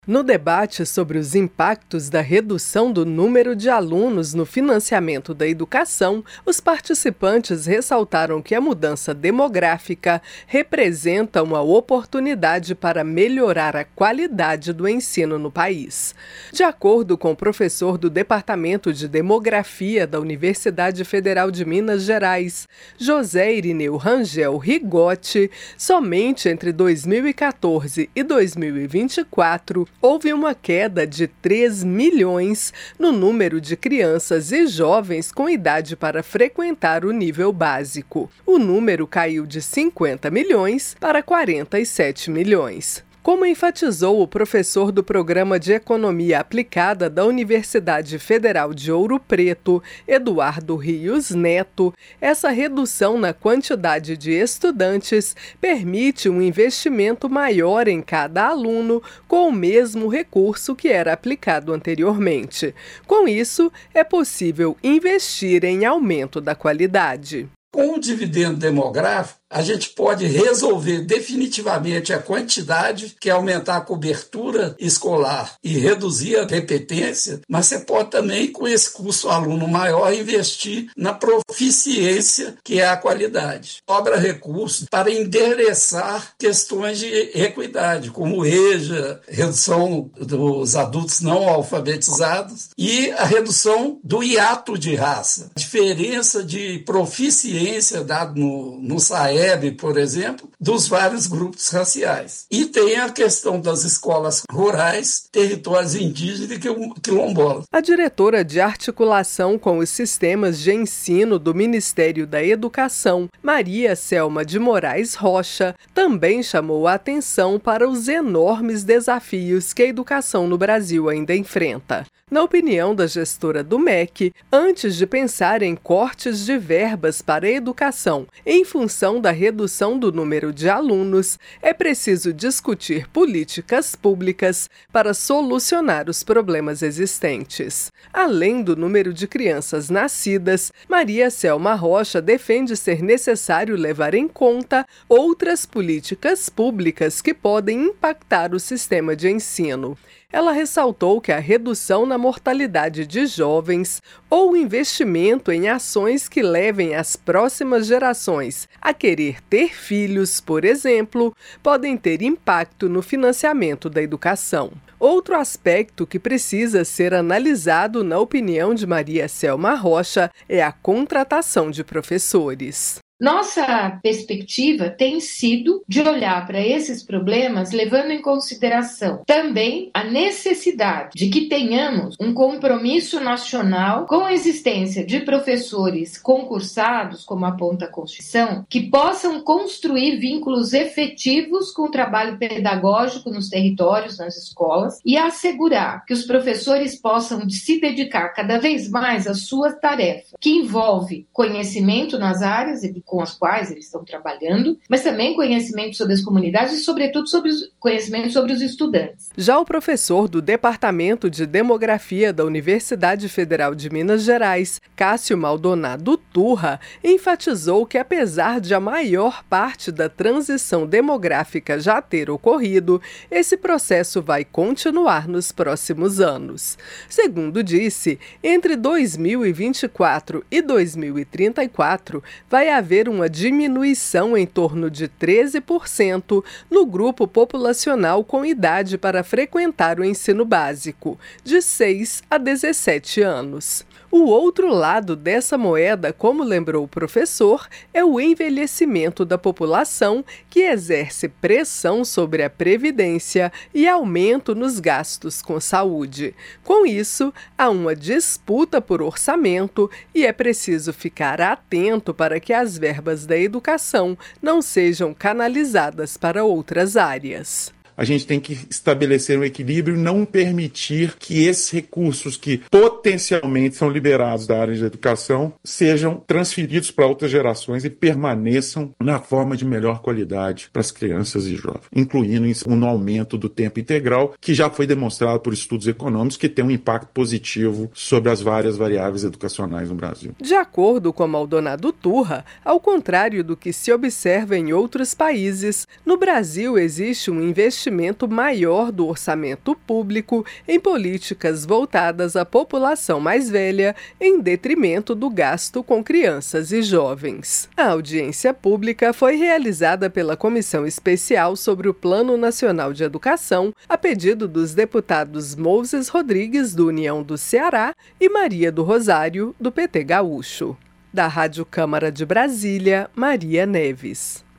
No debate sobre os impactos da redução do número de alunos no financiamento da educação, os participantes ressaltaram que a mudança demográfica representa uma oportunidade para melhorar a qualidade do ensino no país. De acordo com o professor do Departamento de Demografia da Universidade Federal de Minas Gerais, José Irineu Rangel Rigotti, somente entre 2014 e 2024, houve uma queda de 3 milhões no número de crianças e jovens com idade para frequentar o nível básico. O número caiu de 50 milhões para 47 milhões. Como enfatizou o professor do Programa de Economia Aplicada da Universidade Federal de Ouro Preto, Eduardo Rios Neto, essa redução na quantidade de estudantes permite um investimento maior em cada aluno com o mesmo recurso que era aplicado anteriormente. Com isso, é possível investir em aumento da qualidade. Com o dividendo demográfico, a gente pode resolver definitivamente a quantidade, que é aumentar a cobertura escolar e reduzir a repetência, mas você pode também, com esse custo aluno maior, investir na proficiência, que é a qualidade. Sobra recursos para endereçar questões de equidade, como EJA, redução dos adultos não alfabetizados e a redução do hiato de raça. A diferença de proficiência dada no SAEB, por exemplo, dos vários grupos raciais. E tem a questão das escolas rurais, territórios indígenas e quilombolas. A diretora de articulação com os sistemas de ensino do Ministério da Educação, Maria Selma de Moraes Rocha, também chamou a atenção para os enormes desafios que a educação no Brasil ainda enfrenta. Na opinião da gestora do MEC, antes de pensar em cortes de verbas para a educação em função da redução do número de alunos, é preciso discutir políticas públicas para solucionar os problemas existentes. Além do número de crianças nascidas, Maria Selma Rocha defende ser necessário levar em conta outras políticas públicas que podem impactar o sistema de ensino. Ela ressaltou que a redução na mortalidade de jovens ou investimento em ações que levem as próximas gerações a querer ter filhos, por exemplo, podem ter impacto no financiamento da educação. Outro aspecto que precisa ser analisado, na opinião de Maria Selma Rocha, é a contratação de professores. Nossa perspectiva tem sido de olhar para esses problemas levando em consideração também a necessidade de que tenhamos um compromisso nacional com a existência de professores concursados, como aponta a Constituição, que possam construir vínculos efetivos com o trabalho pedagógico nos territórios, nas escolas, e assegurar que os professores possam se dedicar cada vez mais à sua tarefa, que envolve conhecimento nas áreas com as quais eles estão trabalhando, mas também conhecimento sobre as comunidades e, sobretudo, conhecimento sobre os estudantes. Já o professor do Departamento de Demografia da Universidade Federal de Minas Gerais, Cássio Maldonado Turra, enfatizou que, apesar de a maior parte da transição demográfica já ter ocorrido, esse processo vai continuar nos próximos anos. Segundo disse, entre 2024 e 2034, vai haver uma diminuição em torno de 13% no grupo populacional com idade para frequentar o ensino básico, de 6 a 17 anos. O outro lado dessa moeda, como lembrou o professor, é o envelhecimento da população, que exerce pressão sobre a previdência e aumento nos gastos com saúde. Com isso, há uma disputa por orçamento e é preciso ficar atento para que as verbas da educação não sejam canalizadas para outras áreas. A gente tem que estabelecer um equilíbrio e não permitir que esses recursos que potencialmente são liberados da área de educação sejam transferidos para outras gerações e permaneçam na forma de melhor qualidade para as crianças e jovens, incluindo um aumento do tempo integral, que já foi demonstrado por estudos econômicos que tem um impacto positivo sobre as várias variáveis educacionais no Brasil. De acordo com Maldonado Turra, ao contrário do que se observa em outros países, no Brasil existe um investimento investimento maior do orçamento público em políticas voltadas à população mais velha, em detrimento do gasto com crianças e jovens. A audiência pública foi realizada pela Comissão Especial sobre o Plano Nacional de Educação, a pedido dos deputados Moses Rodrigues, do União do Ceará, e Maria do Rosário, do PT Gaúcho. Da Rádio Câmara de Brasília, Maria Neves.